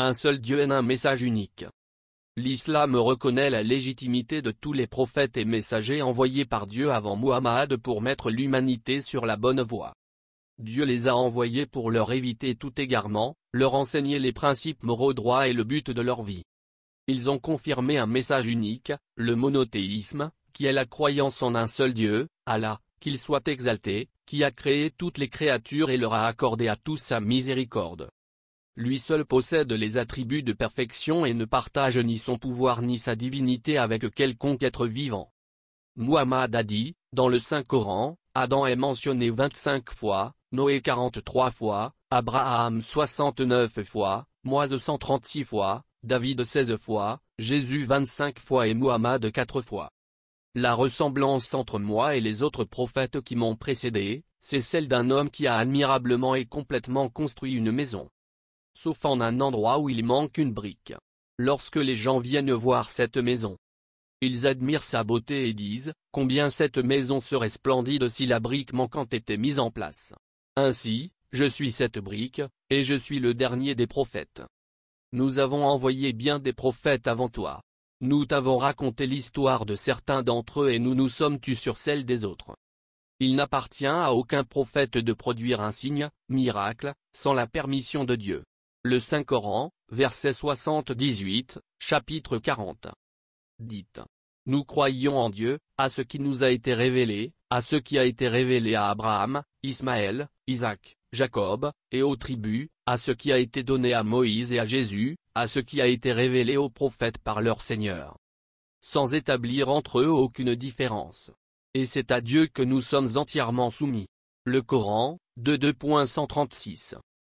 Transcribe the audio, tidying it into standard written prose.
Un seul Dieu et un message unique. L'islam reconnaît la légitimité de tous les prophètes et messagers envoyés par Dieu avant Muhammad pour mettre l'humanité sur la bonne voie. Dieu les a envoyés pour leur éviter tout égarement, leur enseigner les principes moraux droits et le but de leur vie. Ils ont confirmé un message unique, le monothéisme, qui est la croyance en un seul Dieu, Allah, qu'il soit exalté, qui a créé toutes les créatures et leur a accordé à tous sa miséricorde. Lui seul possède les attributs de perfection et ne partage ni son pouvoir ni sa divinité avec quelconque être vivant. Muhammad a dit, dans le Saint-Coran, Adam est mentionné 25 fois, Noé 43 fois, Abraham 69 fois, Moïse 136 fois, David 16 fois, Jésus 25 fois et Muhammad 4 fois. La ressemblance entre moi et les autres prophètes qui m'ont précédé, c'est celle d'un homme qui a admirablement et complètement construit une maison. Sauf en un endroit où il manque une brique. Lorsque les gens viennent voir cette maison, ils admirent sa beauté et disent, combien cette maison serait splendide si la brique manquante était mise en place. Ainsi, je suis cette brique, et je suis le dernier des prophètes. Nous avons envoyé bien des prophètes avant toi. Nous t'avons raconté l'histoire de certains d'entre eux et nous nous sommes tus sur celle des autres. Il n'appartient à aucun prophète de produire un signe, miracle, sans la permission de Dieu. Le Saint-Coran, verset 78, chapitre 40. Dites. Nous croyons en Dieu, à ce qui nous a été révélé, à ce qui a été révélé à Abraham, Ismaël, Isaac, Jacob, et aux tribus, à ce qui a été donné à Moïse et à Jésus, à ce qui a été révélé aux prophètes par leur Seigneur. Sans établir entre eux aucune différence. Et c'est à Dieu que nous sommes entièrement soumis. Le Coran, 2:136.